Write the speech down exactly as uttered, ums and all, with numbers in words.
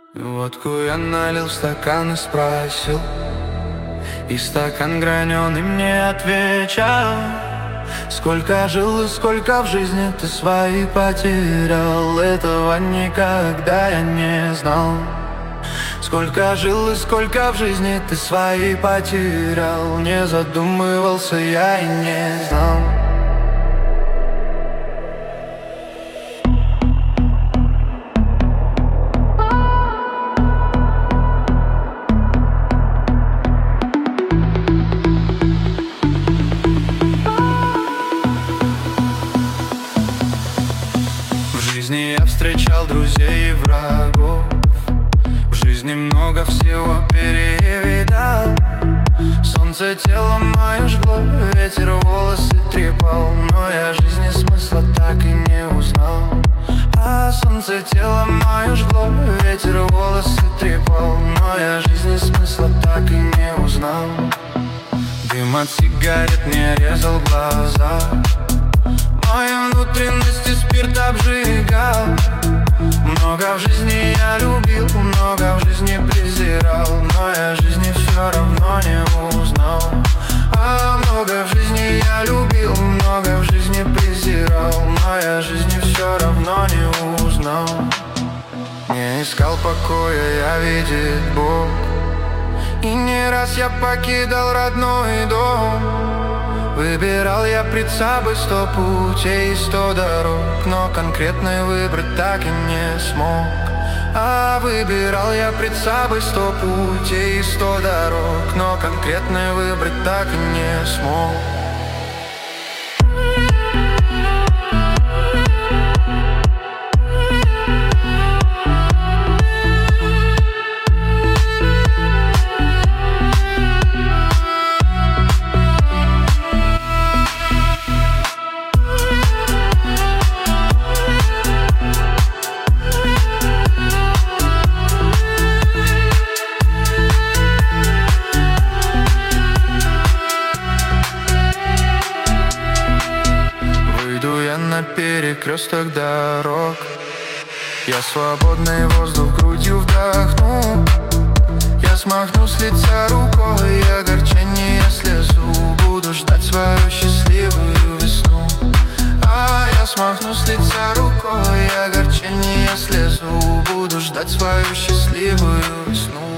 Водку я налил в стакан и спросил, и стакан граненый мне отвечал: сколько жил и сколько в жизни ты свои потерял. Этого никогда я не знал. Сколько жил и сколько в жизни ты свои потерял. Не задумывался я и не знал. В жизни я встречал друзей и врагов, в жизни много всего перевидал. Солнце тело мое жгло, ветер волосы трепал, но я жизни смысла так и не узнал. А солнце тело мое жгло, ветер волосы трепал, но я жизни смысла так и не узнал. Дым от сигарет мне резал глаза, мои внутренности спирт обжигал. Много в жизни я любил, много в жизни презирал, но я жизни все равно не узнал. А много в жизни я любил, много в жизни презирал, но я жизни все равно не узнал. Не искал покоя, я видит Бог, и не раз я покидал родной дом. Выбирал я пред собой сто путей и сто дорог, но конкретный выбрать так и не смог. А выбирал я пред собой сто путей и сто дорог, но конкретный выбрать так и не смог. На перекресток дорог я свободный воздух грудью вдохну. Я смахну с лица рукой огорчение, слезу. Буду ждать свою счастливую весну. А я смахну с лица рукой огорчение, слезу. Буду ждать свою счастливую весну.